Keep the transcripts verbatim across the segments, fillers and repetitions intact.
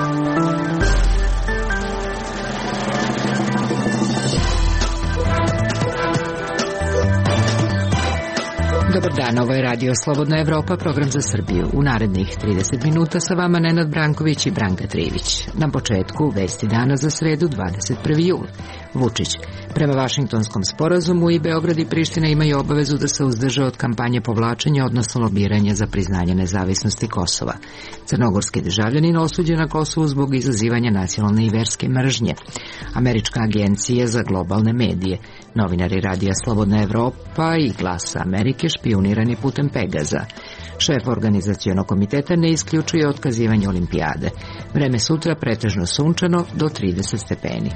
Dobar dan, ovo je Radio Slobodna Evropa, program za Srbiju. U narednih trideset minuta sa vama Nenad Branković i Branka Trivić. Na početku vesti dana za sredu dvadeset prvi jul. Vučić. Prema Vašingtonskom sporazumu i Beograd i Priština imaju obavezu da se uzdrže od kampanje povlačenja, odnosno lobiranja za priznanje nezavisnosti Kosova. Crnogorski državljanin osuđen na Kosovu zbog izazivanja nacionalne i verske mržnje. Američka agencija za globalne medije, novinari Radija Slobodna Evropa i Glasa Amerike špijunirani putem Pegaza. Šef organizacionog komiteta ne isključuje otkazivanje olimpijade. Vreme sutra pretežno sunčano do trideset stepeni.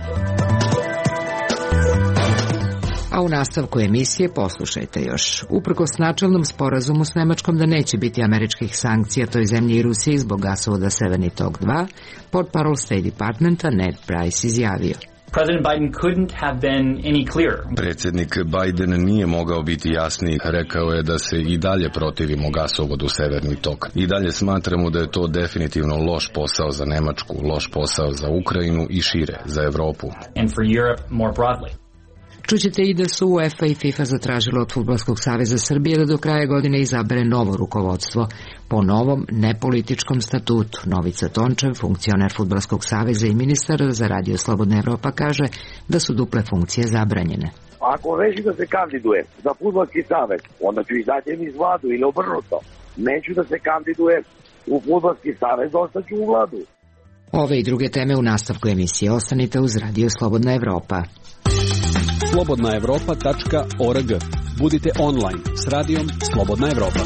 A u nastavku emisije poslušajte još. Uprkos načelnom sporazumu s Nemačkom da neće biti američkih sankcija toj zemlji i Rusiji zbog gasovoda Severni tok dva, portparol State Departmenta Ned Price izjavio. President Biden couldn't have been any clearer. Predsjednik Biden nije mogao biti jasniji. Rekao je da se i dalje protivimo gasovodu Severni tok. I dalje smatramo da je to definitivno loš posao za Nemačku, loš posao za Ukrajinu i šire, za Evropu. And for Europe more broadly. Čućete i da su UEFA i FIFA zatražili od Fudbalskog saveza Srbije da do kraja godine izabere novo rukovodstvo po novom nepolitičkom statutu. Novica Tončev, funkcioner Fudbalskog saveza i ministar za Radio Slobodna Evropa, kaže da su duple funkcije zabranjene. Ako reši da se kandidujem za Fudbalski savez, onda ću izaći iz vladu ili obrnuto. Neću da se kandidujem u Fudbalski savez, ostaću u vladu. Ove i druge teme u nastavku emisije. Ostanite uz Radio Slobodna Evropa. slobodna evropa tačka org. Budite online s Radijom Slobodna Evropa.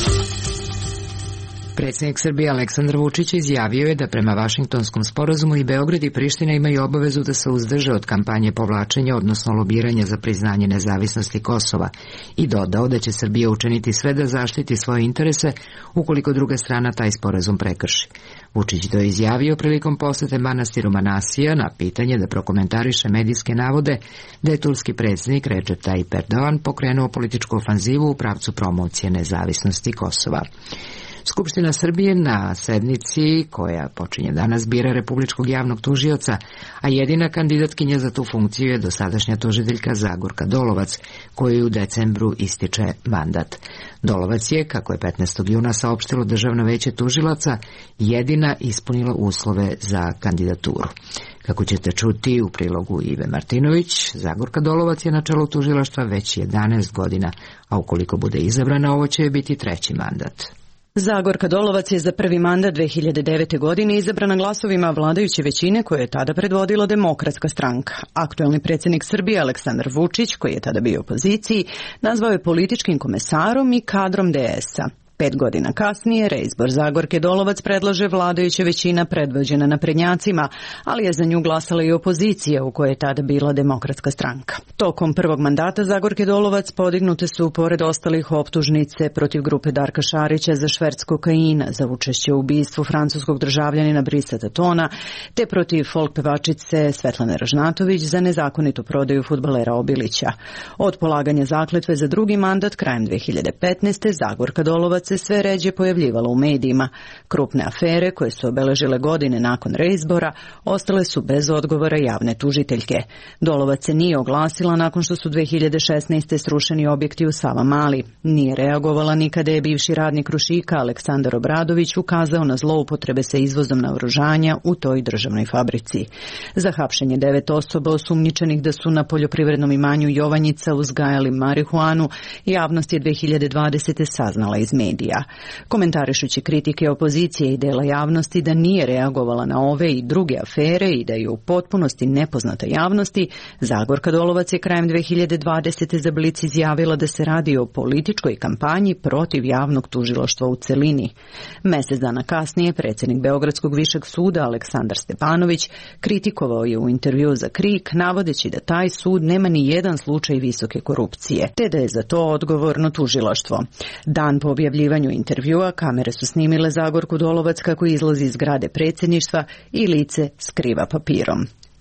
Predsjednik Srbije Aleksandar Vučić izjavio je da prema Vašingtonskom sporazumu i Beograd i Priština imaju obavezu da se uzdrže od kampanje povlačenja, odnosno lobiranja za priznanje nezavisnosti Kosova, i dodao da će Srbija učiniti sve da zaštiti svoje interese ukoliko druga strana taj sporazum prekrši. Vučić to je izjavio prilikom posete manastiru Manasija na pitanje da prokomentariše medijske navode da je turski predsjednik Recep Tayyip Erdogan pokrenuo političku ofanzivu u pravcu promocije nezavisnosti Kosova. Skupština Srbije na sednici koja počinje danas bira republičkog javnog tužioca, a jedina kandidatkinja za tu funkciju je dosadašnja tužiteljka Zagorka Dolovac, kojoj u decembru ističe mandat. Dolovac je, kako je petnaestog juna saopštilo Državno veće tužilaca, jedina ispunila uslove za kandidaturu. Kako ćete čuti u prilogu Ive Martinović, Zagorka Dolovac je na čelu tužilaštva već jedanaest godina, a ukoliko bude izabrana, ovo će biti treći mandat. Zagorka Dolovac je za prvi mandat dve hiljade devete. godine izabrana glasovima vladajuće većine koje je tada predvodila Demokratska stranka. Aktuelni predsjednik Srbije Aleksandar Vučić, koji je tada bio u opoziciji, nazvao je političkim komesarom i kadrom de esa. Pet godina kasnije reizbor Zagorke Dolovac predlaže vladajuća većina predvođena naprednjacima, ali je za nju glasala i opozicija u kojoj je tada bila Demokratska stranka. Tokom prvog mandata Zagorke Dolovac podignute su, pored ostalih, optužnice protiv grupe Darka Šarića za šverc kokaina, za učešće u ubistvu francuskog državljanina Brisa Tatona, te protiv folk pevačice Svetlane Ražnatović za nezakonitu prodaju fudbalera Obilića. Od polaganja zakletve za drugi mandat krajem dve hiljade petnaeste. Zagorka Dolovac se sve ređe pojavljivala u medijima. Krupne afere koje su obeležile godine nakon reizbora ostale su bez odgovora javne tužiteljke. Dolovac se nije oglasila nakon što su dve hiljade šesnaeste. srušeni objekti u Savamali. Nije reagovala ni kada je bivši radnik Krušika Aleksandar Obradović ukazao na zloupotrebe sa izvozom naoružanja u toj državnoj fabrici. Za hapšenje devet osoba osumnjičenih da su na poljoprivrednom imanju Jovanjica uzgajali marihuanu, javnost je dve hiljade dvadesete. saznala iz medija. Komentarišući kritike opozicije i dela javnosti da nije reagovala na ove i druge afere i da je u potpunosti nepoznata javnosti, Zagorka Dolovac je krajem dve hiljade dvadesete. za Blic izjavila da se radi o političkoj kampanji protiv javnog tužilaštva u celini. Mesec dana kasnije predsjednik Beogradskog višeg suda Aleksandar Stepanović kritikovao je u intervju za Krik, navodeći da taj sud nema ni jedan slučaj visoke korupcije, te da je za to odgovorno tužilaštvo. Dan po objavljivanju intervjua kamere su snimile Zagorku Dolovac kako izlazi iz zgrade predsjedništva i lice skriva papirom.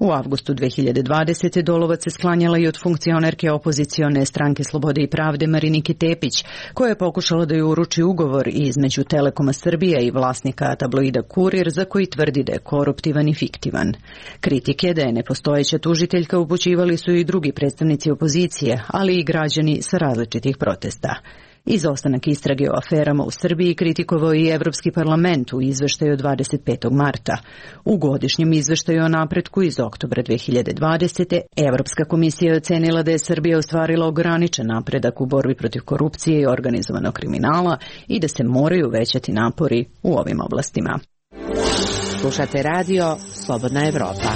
U avgustu dve hiljade dvadesete. Dolovac se sklanjala i od funkcionerke opozicione stranke Slobode i pravde Marinike Tepić, koja je pokušala da ju uruči ugovor između Telekoma Srbija i vlasnika tabloida Kurir, za koji tvrdi da je koruptivan i fiktivan. Kritike da je nepostojeća tužiteljka upućivali su i drugi predstavnici opozicije, ali i građani sa različitih protesta. Izostanak istrage o aferama u Srbiji kritikovao i Evropski parlament u izveštaju od dvadeset petog marta. U godišnjem izveštaju o napretku iz oktobra dve hiljade dvadesete. Evropska komisija je ocenila da je Srbija ostvarila ograničen napredak u borbi protiv korupcije i organizovanog kriminala i da se moraju uvećati napori u ovim oblastima. Slušate radio Slobodna Evropa.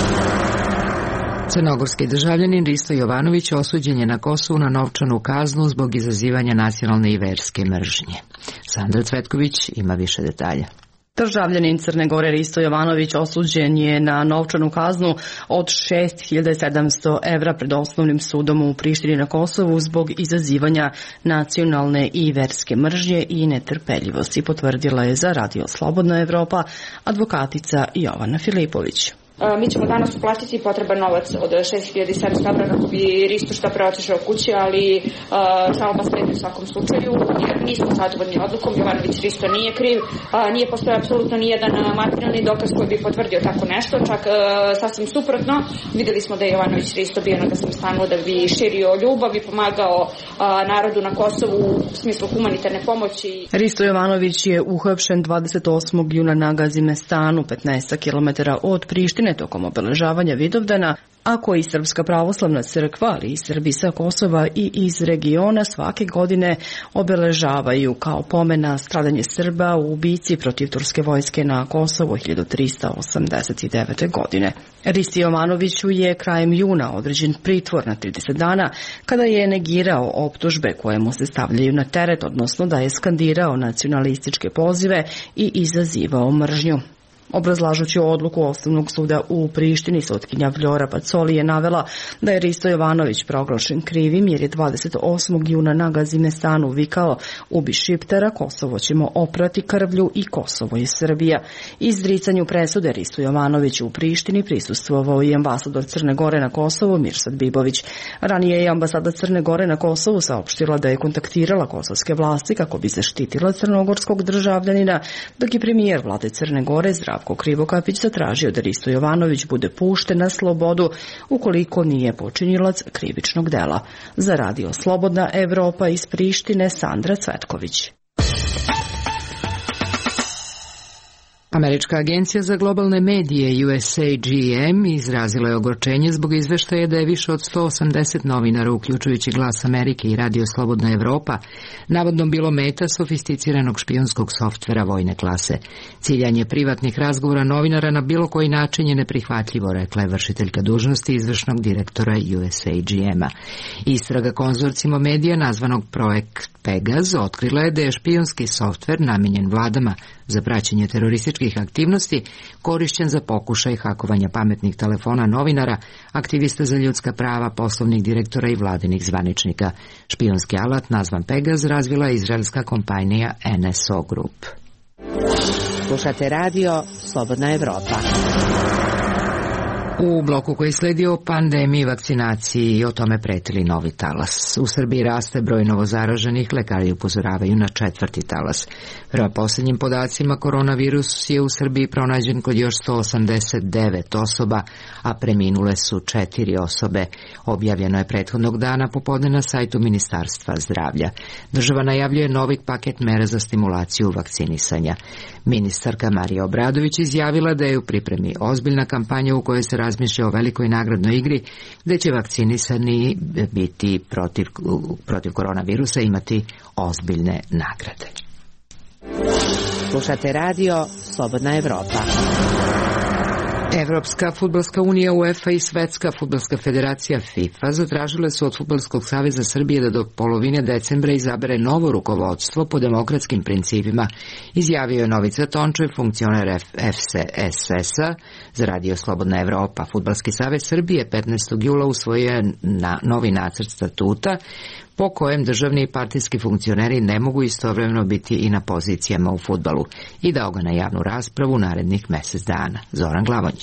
Crnogorski državljanin Risto Jovanović osuđen je na Kosovu na novčanu kaznu zbog izazivanja nacionalne i verske mržnje. Sandra Cvetković ima više detalja. Državljanin Crne Gore Risto Jovanović osuđen je na novčanu kaznu od šest hiljada sedamsto evra pred osnovnim sudom u Prištini na Kosovu zbog izazivanja nacionalne i verske mržnje i netrpeljivosti, potvrdila je za Radio Slobodna Evropa advokatica Jovana Filipović. Mi ćemo danas uplatiti potreban novac od šest hiljada sedamsto evra kako bi Risto što pre otišao kući, ali žalba sledi u svakom slučaju, jer nismo zadovoljni odlukom. Jovanović Risto nije kriv, nije postoje apsolutno nijedan materijalni dokaz koji bi potvrdio tako nešto, čak sasvim suprotno. Videli smo da je Jovanović Risto bio na gasnom stanu da bi širio ljubav i pomagao narodu na Kosovu u smislu humanitarne pomoći. Risto Jovanović je uhapšen dvadeset osmog juna na Gazimestanu, petnaest kilometara od Prištine, tokom obeležavanja Vidovdana, a koji Srpska pravoslavna crkva, ali i Srbi sa Kosova i iz regiona svake godine obeležavaju kao pomen na stradanje Srba u bici protiv turske vojske na Kosovu hiljadu trista osamdeset devete. godine. Risti Jovanoviću je krajem juna određen pritvor na trideset dana kada je negirao optužbe koje mu se stavljaju na teret, odnosno da je skandirao nacionalističke pozive i izazivao mržnju. Obrazlažući odluku Osnovnog suda u Prištini, sutkinja Vljora Pacoli je navela da je Risto Jovanović proglašen krivim jer je dvadeset osmog juna na Gazimestanu vikao "Ubi Šiptara, Kosovo ćemo oprati krvlju i Kosovo je Srbija". Izricanju presude Risto Jovanović u Prištini prisustvovao i ambasador Crne Gore na Kosovu Mirsad Bibović. Ranije je ambasada Crne Gore na Kosovu saopštila da je kontaktirala kosovske vlasti kako bi zaštitila crnogorskog državljanina, dok je premijer vlade Crne Gore Zdravko Krivokapić zatražio da Risto Jovanović bude pušten na slobodu ukoliko nije počinilac krivičnog dela. Za Radio Slobodna Evropa iz Prištine, Sandra Cvetković. Američka agencija za globalne medije U S A G M izrazila je ogorčenje zbog izveštaja da je više od sto osamdeset novinara, uključujući Glas Amerike i Radio Slobodna Evropa, navodno bilo meta sofisticiranog špijunskog softvera vojne klase. Ciljanje privatnih razgovora novinara na bilo koji način je neprihvatljivo, rekla je vršiteljka dužnosti izvršnog direktora U S A G M-a. Istraga konzorcijuma medija nazvanog Projekt Pegaz otkrila je da je špijunski softver namenjen vladama za praćenje terorističkih aktivnosti korišćen za pokušaj hakovanja pametnih telefona novinara, aktivista za ljudska prava, poslovnih direktora i vladinih zvaničnika. Špijunski alat nazvan Pegaz razvila je izraelska kompanija N S O Group. Slušate radio Slobodna Evropa. U bloku koji sledi o pandemiji, vakcinaciji i o tome pretili novi talas. U Srbiji raste broj novozaraženih, lekari upozoravaju na četvrti talas. Prema posljednjim podacima, koronavirus je u Srbiji pronađen kod još sto osamdeset devet osoba, a preminule su četiri osobe. Objavljeno je prethodnog dana popodne na sajtu Ministarstva zdravlja. Država najavljuje novi paket mera za stimulaciju vakcinisanja. Ministarka Marija Obradović izjavila da je u pripremi ozbiljna kampanja u kojoj se razmišlja o velikoj nagradnoj igri gde će vakcinisani biti protiv, protiv koronavirusa imati ozbiljne nagrade. Slušate radio Slobodna Evropa. Evropska fudbalska unija UEFA i Svetska fudbalska federacija FIFA zatražile su od Fudbalskog saveza Srbije da do polovine decembra izabere novo rukovodstvo po demokratskim principima, izjavio je Novica Tončev, funkcioner F C S S-a za Radio Slobodna Evropa. Fudbalski savez Srbije petnaestog jula usvojio je na novi nacrt statuta po kojem državni i partijski funkcioneri ne mogu istovremeno biti i na pozicijama u fudbalu i dao ga na javnu raspravu narednih mesec dana. Zoran Glavonjić.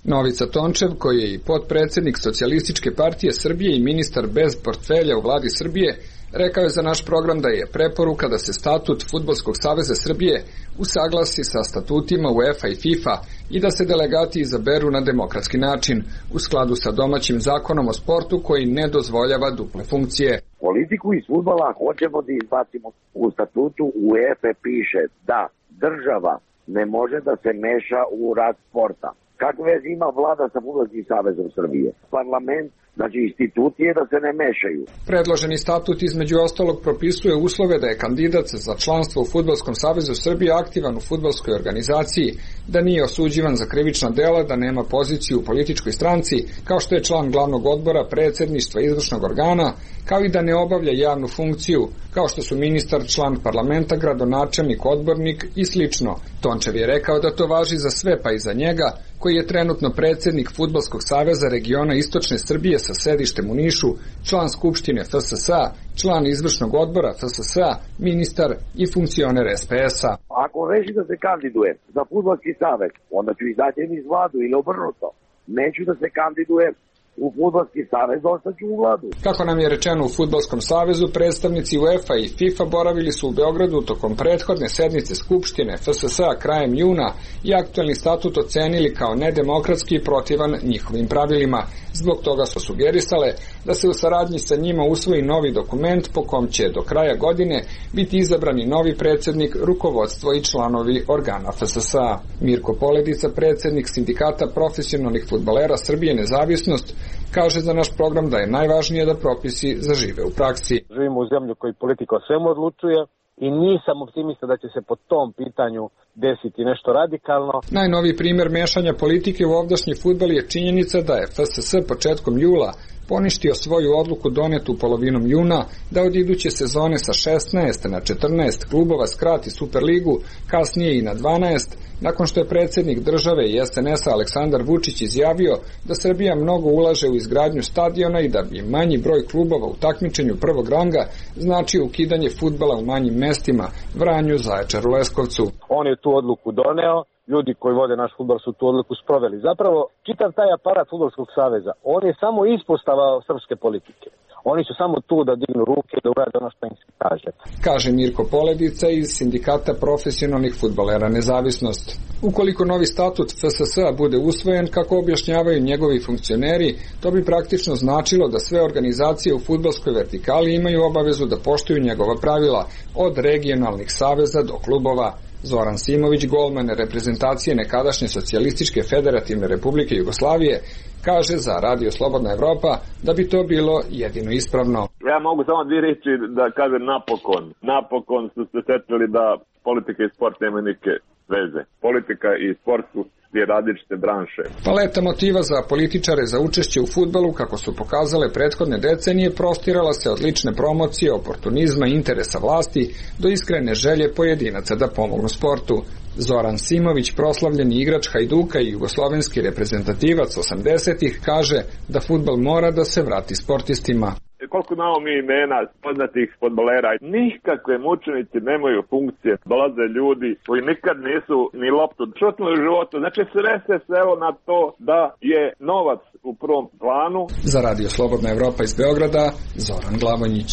Novica Tončev, koji je i potpredsednik Socijalističke partije Srbije i ministar bez portfelja u vladi Srbije, rekao je za naš program da je preporuka da se statut Fudbalskog saveza Srbije usaglasi sa statutima UEFA i FIFA i da se delegati izaberu na demokratski način, u skladu sa domaćim zakonom o sportu koji ne dozvoljava duple funkcije. Politiku iz fudbala hoćemo da izbacimo. U statutu UEFA piše da država ne može da se meša u rad sporta. Kakve veze ima vlada sa Fudbalskim savezom Srbije? Parlament, znači institucije da se ne mešaju. Predloženi statut između ostalog propisuje uslove da je kandidat za članstvo u Fudbalskom savezu Srbije aktivan u fudbalskoj organizaciji, da nije osuđivan za krivična dela, da nema poziciju u političkoj stranci, kao što je član glavnog odbora, predsedništva izvršnog organa, kao i da ne obavlja javnu funkciju, kao što su ministar, član parlamenta, gradonačelnik, odbornik i slično. Tončev je rekao da to važi za sve, pa i za njega, koji je trenutno predsednik Fudbalskog saveza regiona Istočne Srbije sa sedištem u Nišu, član Skupštine F S S A, član izvršnog odbora F S S A, ministar i funkcioner S P S A. Ako reši da se kandiduje za Fudbalski savez, onda ću izaći iz vladu ili obrnuto. Neću da se kandiduje u Fudbalski savez, ostaću u vladu. Kako nam je rečeno u Fudbalskom savezu, predstavnici UEFA i FIFA boravili su u Beogradu tokom prethodne sednice Skupštine F S S A krajem juna i aktuelni statut ocenili kao nedemokratski i protivan njihovim pravilima. Zbog toga su sugerisale da se u saradnji sa njima usvoji novi dokument po kom će do kraja godine biti izabrani novi predsednik, rukovodstvo i članovi organa F S S A. Mirko Poledica, predsednik Sindikata profesionalnih fudbalera Srbije Nezavisnost, kaže za naš program da je najvažnije da propisi zažive u praksi. Živimo u zemlju koji politika o svemu odlučuje i nisam optimista da će se po tom pitanju desiti nešto radikalno. Najnoviji primer mešanja politike u ovdašnji fudbal je činjenica da je F S S početkom jula poništio svoju odluku donetu polovinom juna da od iduće sezone sa šesnaest na četrnaest klubova skrati Superligu, kasnije i na dvanaest, nakon što je predsednik države i S N S-a Aleksandar Vučić izjavio da Srbija mnogo ulaže u izgradnju stadiona i da bi manji broj klubova u takmičenju prvog ranga značio ukidanje fudbala u manjim mestima, Vranju, Zaječaru, Leskovcu. On je tu odluku doneo, ljudi koji vode naš fudbal su tu odluku sproveli. Zapravo, čitav taj aparat Fudbalskog saveza, on je samo ispostava srpske politike. Oni su samo tu da dignu ruke i da urade ono što im se kaže. Kaže Mirko Poledica iz Sindikata profesionalnih fudbalera Nezavisnost. Ukoliko novi statut F S S A bude usvojen, kako objašnjavaju njegovi funkcioneri, to bi praktično značilo da sve organizacije u fudbalskoj vertikali imaju obavezu da poštuju njegova pravila, od regionalnih saveza do klubova. Zoran Simović, golman reprezentacije nekadašnje Socijalističke federativne republike Jugoslavije, kaže za Radio Slobodna Evropa da bi to bilo jedino ispravno. Ja mogu samo dvije reči da kažem napokon. Napokon su se setili da politika i sport nema neke veze. Politika i sport su dvije različite branše. Paleta motiva za političare za učešće u fudbalu, kako su pokazale prethodne decenije, prostirala se od lične promocije, oportunizma i interesa vlasti do iskrene želje pojedinaca da pomognu sportu. Zoran Simović, proslavljeni igrač Hajduka i jugoslovenski reprezentativac osamdesetih, kaže da fudbal mora da se vrati sportistima. Koliko imamo mi imena poznatih fudbalera, nikakve mučenici nemaju funkcije, dolaze ljudi koji nikad nisu ni loptu šutnuli u životu, znači sve se svelo na to da je novac u prvom planu. Za Radio Slobodna Evropa iz Beograda, Zoran Glavonjić.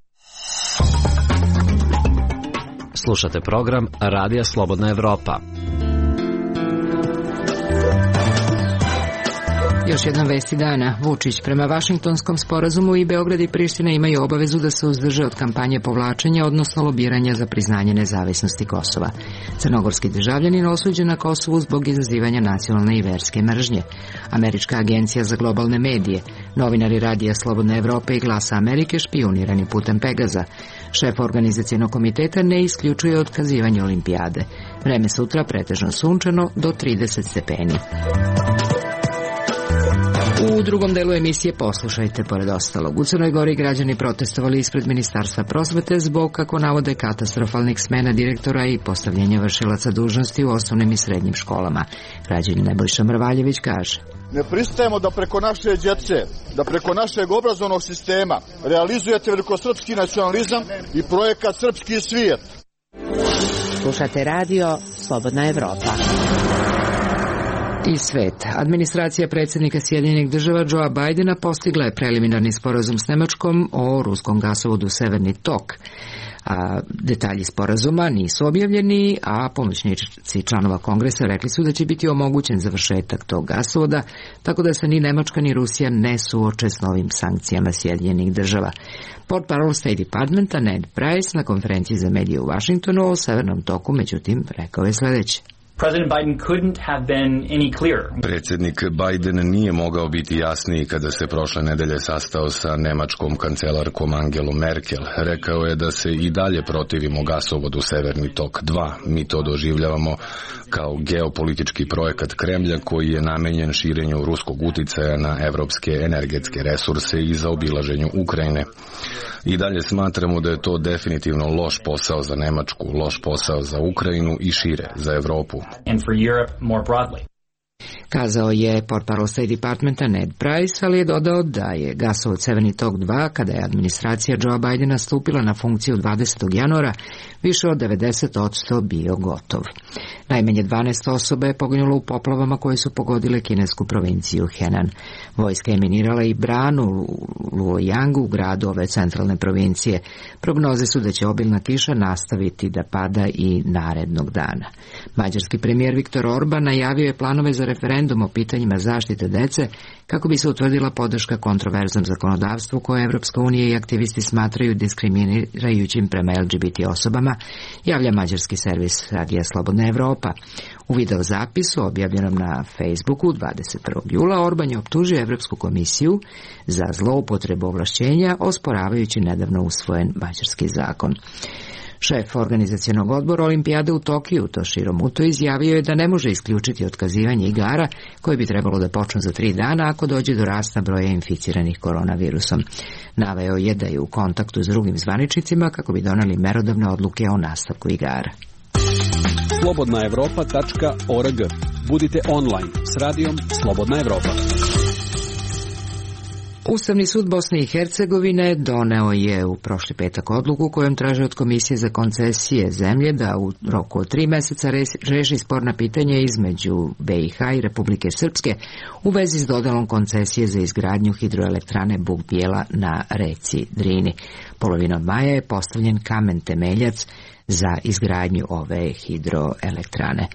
Slušate program Radija Slobodna Evropa. Još jedna vesti dana. Vučić: prema Vašingtonskom sporazumu i Beograd i Priština imaju obavezu da se uzdrže od kampanje povlačenja, odnosno lobiranja za priznanje nezavisnosti Kosova. Crnogorski državljanin osuđen na Kosovu zbog izazivanja nacionalne i verske mržnje. Američka agencija za globalne medije, novinari Radija Slobodne Evrope i Glasa Amerike špijunirani putem Pegaza. Šef organizacionog komiteta ne isključuje otkazivanje olimpijade. Vreme sutra pretežno sunčano do trideset stepeni. U drugom delu emisije poslušajte, pored ostalog, u Crnoj Gori građani protestovali ispred Ministarstva prosvete zbog, kako navode, katastrofalnih smena direktora i postavljanja vršilaca dužnosti u osnovnim i srednjim školama. Građanin Nebojša Mrvaljević kaže: ne pristajemo da preko naše djece, da preko našeg obrazovnog sistema realizujete velikosrpski nacionalizam i projekat Srpski svijet. Slušate Radio Slobodna Evropa. I svet. Administracija predsjednika Sjedinjenih država Joea Bidena postigla je preliminarni sporazum s Nemačkom o ruskom gasovodu Severni tok. A detalji sporazuma nisu objavljeni, a pomoćnici članova kongresa rekli su da će biti omogućen završetak tog gasovoda, tako da se ni Nemačka ni Rusija ne suoče s novim sankcijama Sjedinjenih država. Portparol State Departmenta Ned Price na konferenciji za medije u Washingtonu o Severnom toku, međutim, rekao je sljedeće. President Biden couldn't have been any clearer. Predsjednik Biden nije mogao biti jasniji kada se prošle nedelje sastao sa nemačkom kancelarkom Angelom Merkel. Rekao je da se i dalje protivimo gasovodu Severni tok dva. Mi to doživljavamo kao geopolitički projekat Kremlja koji je namenjen širenju ruskog uticaja na evropske energetske resurse i zaobilaženju Ukrajine. I dalje smatramo da je to definitivno loš posao za Nemačku, loš posao za Ukrajinu i šire, za Evropu. And for Europe more broadly. Kazao je portparol State Departmenta Ned Price, ali je dodao da je gasovod Severni tok dva, kada je administracija Joea Bidena stupila na funkciju dvadesetog januara, više od devedeset posto bio gotov. Najmanje dvanaest osoba je poginulo u poplavama koje su pogodile kinesku provinciju Henan. Vojska je minirala i branu u Luoyangu, u gradu ove centralne provincije. Prognoze su da će obilna kiša nastaviti da pada i narednog dana. Mađarski premijer Viktor Orban najavio je planove za referendum o pitanjima zaštite dece kako bi se utvrdila podrška kontroverznom zakonodavstvu koje Evropska unija i aktivisti smatraju diskriminirajućim prema L G B T osobama, javlja mađarski servis Radija Slobodna Evropa. U video zapisu objavljenom na Facebooku dvadeset prvog jula Orban je optužio Evropsku komisiju za zloupotrebu ovlašćenja, osporavajući nedavno usvojen mađarski zakon. Šef organizacionog odbora Olimpijade u Tokiju, Toshiro Muto, izjavio je da ne može isključiti otkazivanje igara koje bi trebalo da počnu za tri dana ako dođe do rasta broja inficiranih koronavirusom. Naveo je da je u kontaktu s drugim zvaničnicima kako bi doneli merodavne odluke o nastavku igara. slobodna evropa tačka org. Budite online s radijom Slobodna Evropa. Ustavni sud Bosne i Hercegovine doneo je u prošli petak odluku kojom traže od Komisije za koncesije zemlje da u roku od tri meseca reši sporna pitanja između B i H i Republike Srpske u vezi s dodalom koncesije za izgradnju hidroelektrane Buk Bijela na reci Drini. Polovinom maja je postavljen kamen temeljac za izgradnju ove hidroelektrane.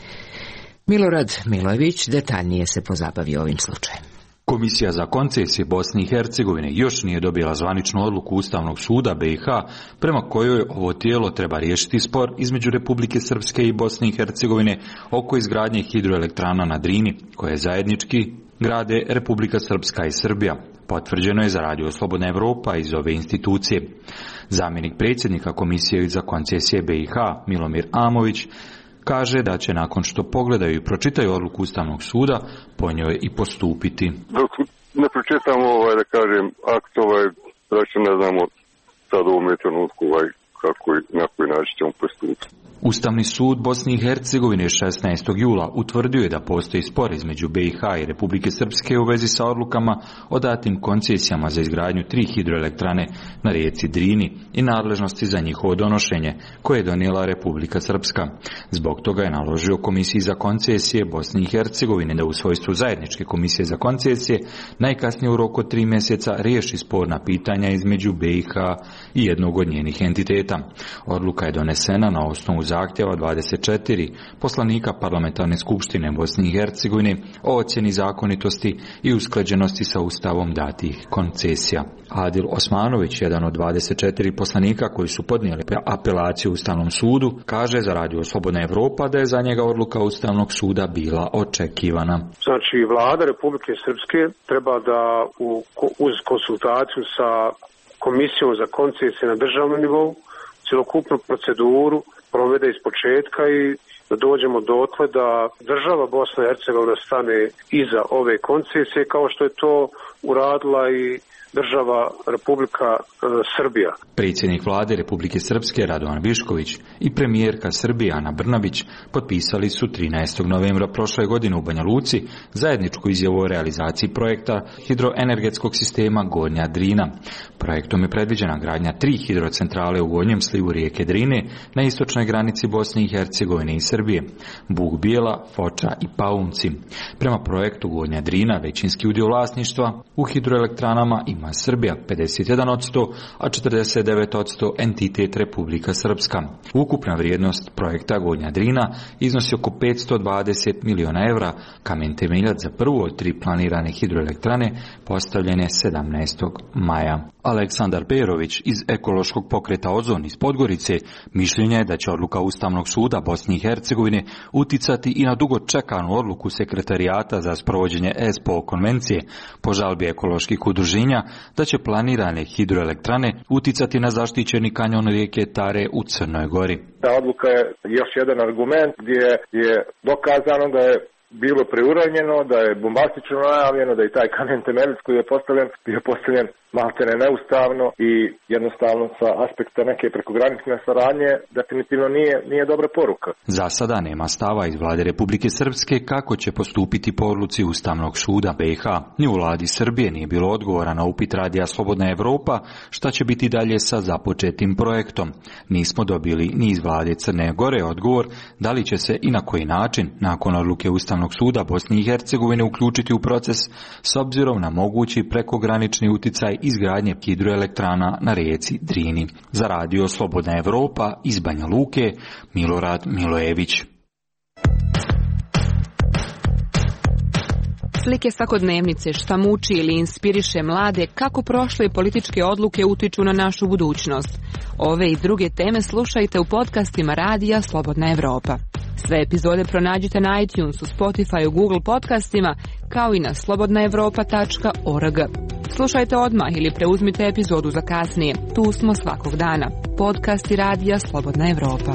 Milorad Milojević detaljnije se pozabavio ovim slučajem. Komisija za koncesije Bosne i Hercegovine još nije dobila zvaničnu odluku Ustavnog suda B i H prema kojoj ovo tijelo treba riješiti spor između Republike Srpske i Bosne i Hercegovine oko izgradnje hidroelektrana na Drini, koje zajednički grade Republika Srpska i Srbija. Potvrđeno je za Radio Slobodna Evropa iz ove institucije. Zamjenik predsjednika Komisije za koncesije B i H, Milomir Amović, kaže da će nakon što pogledaju i pročitaju odluku Ustavnog suda po njoj i postupiti. Dok ne pročitamo ovaj, da kažem, akt ovaj, znači ne znamo sad u ovom trenutku ovaj, kako i na koji način ćemo postupiti. Ustavni sud Bosne i Hercegovine šesnaestog jula utvrdio je da postoji spor između B i H i Republike Srpske u vezi sa odlukama o datim koncesijama za izgradnju tri hidroelektrane na rijeci Drini i nadležnosti za njihovo donošenje koje je donijela Republika Srpska. Zbog toga je naložio Komisiji za koncesije Bosne i Hercegovine da u svojstvu zajedničke komisije za koncesije najkasnije u roku od tri mjeseca riješi sporna pitanja između B i H i jednog od njenih entiteta. Odluka je donesena na osnovu zahtjeva dvadeset četiri poslanika Parlamentarne skupštine Bosne i Hercegovine o ocjeni zakonitosti i usklađenosti sa Ustavom datih koncesija. Adil Osmanović, jedan od dvadeset četiri poslanika koji su podnijeli apelaciju Ustavnom sudu, kaže za Radio Slobodna Evropa da je za njega odluka Ustavnog suda bila očekivana. Znači, vlada Republike Srpske treba da u, uz konsultaciju sa Komisijom za koncesije na državnom nivou cjelokupnu proceduru provede iz početka i da dođemo dotle da država Bosna i Hercegovina stane iza ove koncesije kao što je to uradila i država Republika e, Srbija. Predsjednik vlade Republike Srpske Radovan Višković i premijerka Srbije Ana Brnabić potpisali su trinaestog novembra prošle godine u Banja Luci zajedničku izjavu o realizaciji projekta hidroenergetskog sistema Gornja Drina. Projektom je predviđena gradnja tri hidrocentrale u gornjem slivu rijeke Drine na istočnoj granici Bosne i Hercegovine i Srbije, Bug Bijela, Foča i Paunci. Prema projektu Gornja Drina većinski udio vlasništva u hidroelektranama ima Srbija pedeset jedan posto, a četrdeset devet posto entitet Republika Srpska. Ukupna vrijednost projekta Gornja Drina iznosi oko petsto dvadeset miliona evra, kamen temeljac za prvu od tri planirane hidroelektrane postavljene sedamnaestog maja. Aleksandar Perović iz ekološkog pokreta Ozon iz Podgorice mišljenja je da će odluka Ustavnog suda Bosne i Hercegovine uticati i na dugo čekanu odluku Sekretarijata za sprovođenje E S P O konvencije po žalbi ekoloških udruženja da će planirane hidroelektrane uticati na zaštićeni kanjon rijeke Tare u Crnoj Gori. Ta odluka je još jedan argument gdje je dokazano da je bilo preuranjeno, da je bombastično najavljeno, da je taj kamen temeljac koji je postavljen, bio postavljen maltene neustavno i jednostavno sa aspekta neke prekogranične saradnje definitivno nije, nije dobra poruka. Za sada nema stava iz vlade Republike Srpske kako će postupiti po odluci Ustavnog suda B i H. Ni u vladi Srbije nije bilo odgovora na upit Radija Slobodna Evropa šta će biti dalje sa započetim projektom. Nismo dobili ni iz vlade Crne Gore odgovor da li će se i na koji način nakon odluke Ustavnog suda Bosne i Hercegovine uključiti u proces s obzirom na mogući prekogranični uticaj izgradnje hidroelektrana na rijeci Drini. Za Radio Slobodna Evropa iz Banja Luke, Milorad Milojević. Slike svakodnevnice, šta muči ili inspiriše mlade, kako prošle političke odluke utiču na našu budućnost. Ove i druge teme slušajte u podcastima Radija Slobodna Evropa. Sve epizode pronađite na iTunesu, Spotify, Google podcastima, kao i na slobodna evropa tačka org. Slušajte odmah ili preuzmite epizodu za kasnije. Tu smo svakog dana. Podcasti Radija Slobodna Evropa.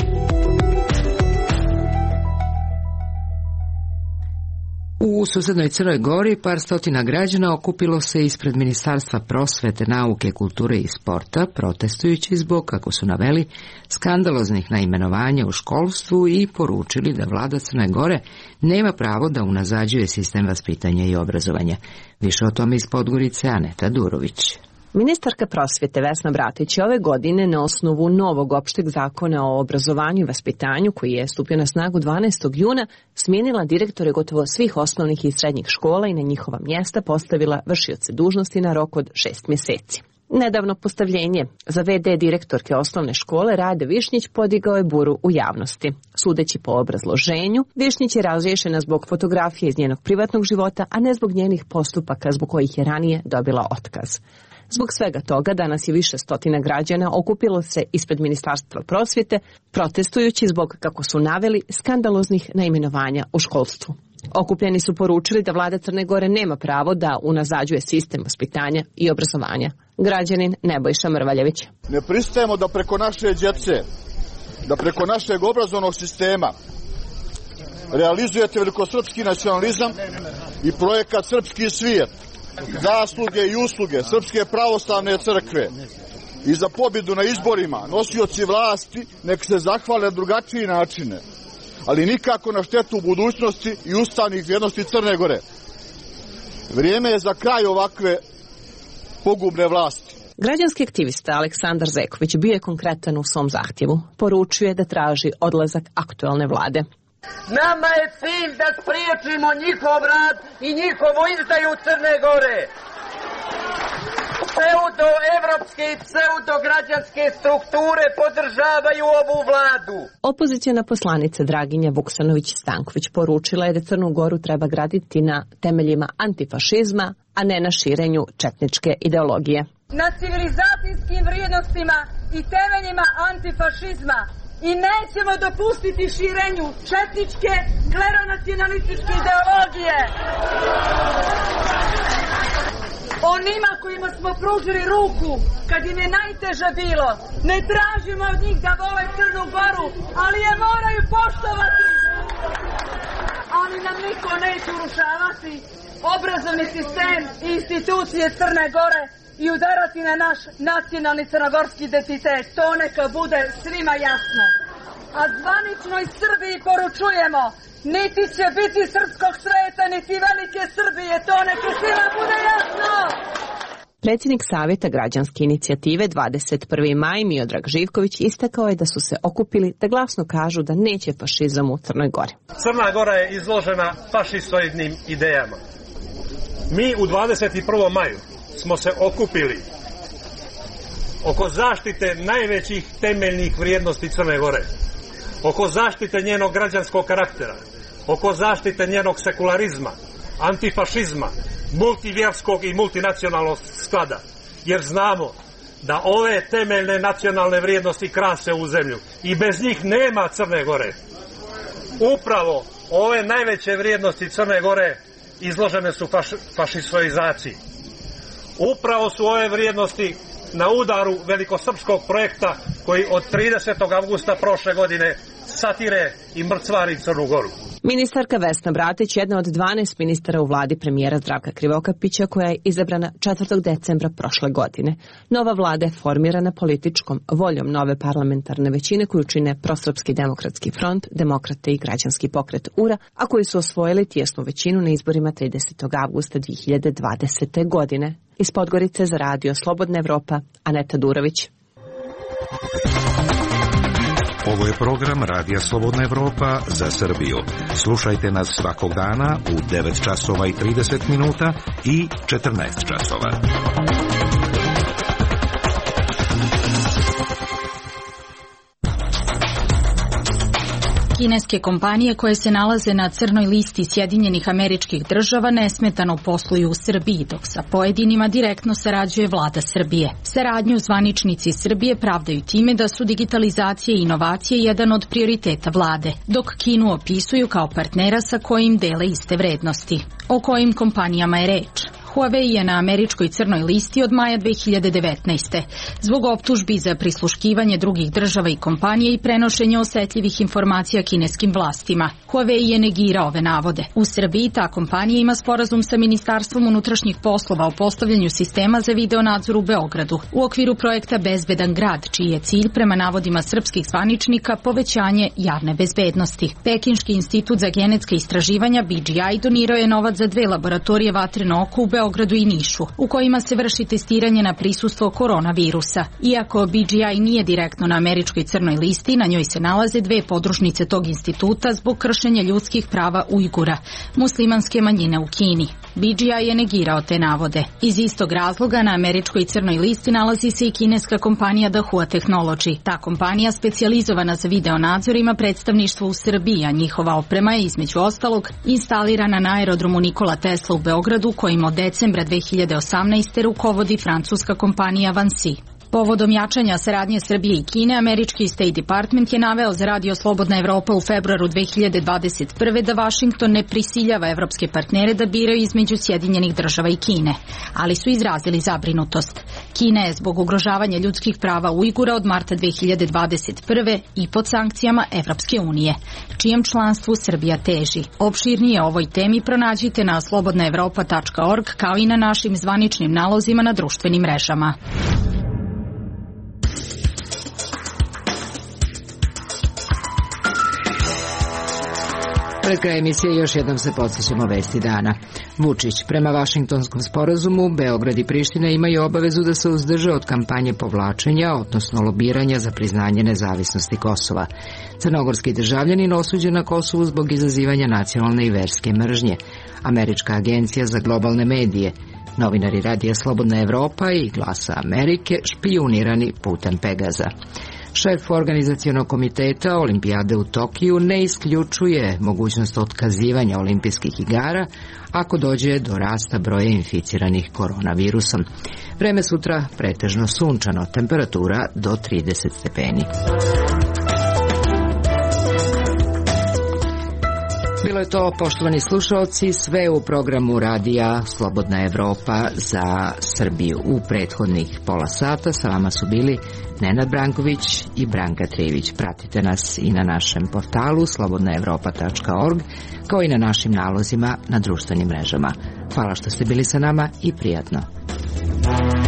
U susednoj Crnoj Gori par stotina građana okupilo se ispred Ministarstva prosvete, nauke, kulture i sporta, protestujući zbog, kako su naveli, skandaloznih naimenovanja u školstvu i poručili da vlada Crne Gore nema pravo da unazađuje sistem vaspitanja i obrazovanja. Više o tome iz Podgorice Aneta Durović. Ministarka prosvjete Vesna Bratić je ove godine na osnovu novog opšteg zakona o obrazovanju i vaspitanju, koji je stupio na snagu dvanaestog juna, smijenila direktore gotovo svih osnovnih i srednjih škola i na njihova mjesta postavila vršioce dužnosti na rok od šest mjeseci. Nedavno postavljenje za ve de direktorke osnovne škole Rade Višnjić podigao je buru u javnosti. Sudeći po obrazloženju, Višnjić je razriješena zbog fotografije iz njenog privatnog života, a ne zbog njenih postupaka zbog kojih je ranije dobila otkaz. Zbog svega toga danas je više stotina građana okupilo se ispred Ministarstva prosvjete, protestujući zbog, kako su naveli, skandaloznih naimenovanja u školstvu. Okupljeni su poručili da vlada Crne Gore nema pravo da unazađuje sistem vaspitanja i obrazovanja. Građanin Nebojša Mrvaljević. Ne pristajemo da preko naše djece, da preko našeg obrazovnog sistema realizujete velikosrpski nacionalizam i projekat Srpski svijet, zasluge i usluge Srpske pravoslavne crkve i za pobjedu na izborima nosioci vlasti nek se zahvale na drugačiji načine, ali nikako na štetu budućnosti i ustavnih vrijednosti Crne Gore. Vrijeme je za kraj ovakve pogubne vlasti. Građanski aktivista Aleksandar Zeković bio je konkretan u svom zahtjevu. Poručuje da traži odlazak aktualne vlade. Nama je cilj da spriječimo njihov rad i njihovu izdaju Crne Gore. Pseudo-evropske i pseudo-građanske strukture podržavaju ovu vladu. Opozicijna poslanica Draginja Vuksanović-Stanković poručila je da Crnu Goru treba graditi na temeljima antifašizma, a ne na širenju četničke ideologije. Na civilizacijskim vrijednostima i temeljima antifašizma. I nećemo dopustiti širenju četničke, kleronacionalističke ideologije. Onima kojima smo pružili ruku kad im je najteže bilo, ne tražimo od njih da vole Crnu Goru, ali je moraju poštovati. Ali nam niko neće urušavati obrazovni sistem i institucije Crne Gore, i udarati na naš nacionalni crnogorski identitet. To neka bude svima jasno. A zvaničnoj Srbiji poručujemo, niti će biti srpskog sveta, niti velike Srbije. To neka svima bude jasno. Predsjednik Savjeta građanske inicijative dvadeset prvi maj Miodrag Živković istakao je da su se okupili da glasno kažu da neće fašizam u Crnoj Gori. Crna Gora je izložena fašistoidnim idejama. Mi u dvadeset prvom maju smo se okupili oko zaštite najvećih temeljnih vrijednosti Crne Gore, oko zaštite njenog građanskog karaktera, oko zaštite njenog sekularizma, antifašizma, multivjerskog i multinacionalnog sklada, jer znamo da ove temeljne nacionalne vrijednosti krase u zemlju i bez njih nema Crne Gore. Upravo ove najveće vrijednosti Crne Gore izložene su faš, fašistoizaciji. Upravo su ove vrijednosti na udaru velikosrpskog projekta koji od tridesetog avgusta prošle godine satire i mrcvari Crnu Goru. Ministarka Vesna Bratić, jedna od dvanaest ministara u vladi premijera Zdravka Krivokapića, koja je izabrana četvrtog decembra prošle godine. Nova vlada je formirana političkom voljom nove parlamentarne većine koju čine Prosrpski demokratski front, Demokrate i Građanski pokret U R A, a koji su osvojili tijesnu većinu na izborima tridesetog avgusta dvije hiljade dvadesete. godine. Iz Podgorice za radio Slobodna Evropa, Aneta Durović. Ovo je program Radija Slobodna Evropa za Srbiju. Slušajte nas svakog dana u devet časova i trideset minuta i četrnaest časova. Kineske kompanije koje se nalaze na crnoj listi Sjedinjenih Američkih Država nesmetano posluju u Srbiji, dok sa pojedinima direktno sarađuje vlada Srbije. Saradnju zvaničnici Srbije pravdaju time da su digitalizacija i inovacije jedan od prioriteta vlade, dok Kinu opisuju kao partnera sa kojim dele iste vrednosti. O kojim kompanijama je reč? Huawei je na američkoj crnoj listi od maja dve hiljade devetnaeste. Zbog optužbi za prisluškivanje drugih država i kompanije i prenošenje osetljivih informacija kineskim vlastima. Huawei je negirao ove navode. U Srbiji ta kompanija ima sporazum sa Ministarstvom unutrašnjih poslova o postavljanju sistema za video nadzor u Beogradu u okviru projekta Bezbedan grad, čiji je cilj prema navodima srpskih zvaničnika povećanje javne bezbednosti. Pekinški institut za genetska istraživanja B G I donirao je novac za dve laboratorije vatreno oko u Beogradu Beogradu i Nišu, u kojima se vrši testiranje na prisustvo koronavirusa. Iako B G I nije direktno na američkoj crnoj listi, na njoj se nalaze dve podružnice tog instituta zbog kršenja ljudskih prava Ujgura, muslimanske manjine u Kini. B G I je negirao te navode. Iz istog razloga na američkoj crnoj listi nalazi se i kineska kompanija Dahua Technology. Ta kompanija, specijalizovana za video nadzor, ima predstavništvo u Srbiji, a njihova oprema je između ostalog instalirana na aerodromu Nikola Tesla u Beogradu, kojim od decembra dve hiljade osamnaeste. rukovodi francuska kompanija Vansi. Povodom jačanja saradnje Srbije i Kine, američki State Department je naveo za radio Slobodna Evropa u februaru dve hiljade dvadeset prve. da Vašington ne prisiljava evropske partnere da biraju između Sjedinjenih Država i Kine, ali su izrazili zabrinutost. Kina je zbog ugrožavanja ljudskih prava Ujgura od marta dve hiljade dvadeset prve. i pod sankcijama Evropske unije, čijem članstvu Srbija teži. Opširnije o ovoj temi pronađite na slobodna evropa tačka org kao i na našim zvaničnim nalozima na društvenim mrežama. Pred kraj emisije još jednom se podsjećamo vesti dana. Vučić, prema Vašingtonskom sporazumu, Beograd i Priština imaju obavezu da se uzdrže od kampanje povlačenja, odnosno lobiranja za priznanje nezavisnosti Kosova. Crnogorski državljanin osuđen na Kosovu zbog izazivanja nacionalne i verske mržnje. Američka agencija za globalne medije, novinari Radija Slobodna Evropa i Glasa Amerike špijunirani putem Pegaza. Šef organizacionog komiteta Olimpijade u Tokiju ne isključuje mogućnost otkazivanja olimpijskih igara ako dođe do rasta broja inficiranih koronavirusom. Vreme sutra pretežno sunčano, temperatura do trideset stepeni. Bilo je to, poštovani slušalci, sve u programu Radija Slobodna Evropa za Srbiju. U prethodnih pola sata sa vama su bili Nenad Branković i Branka Trijević. Pratite nas i na našem portalu slobodna evropa tačka org, kao i na našim nalozima na društvenim mrežama. Hvala što ste bili sa nama i prijatno.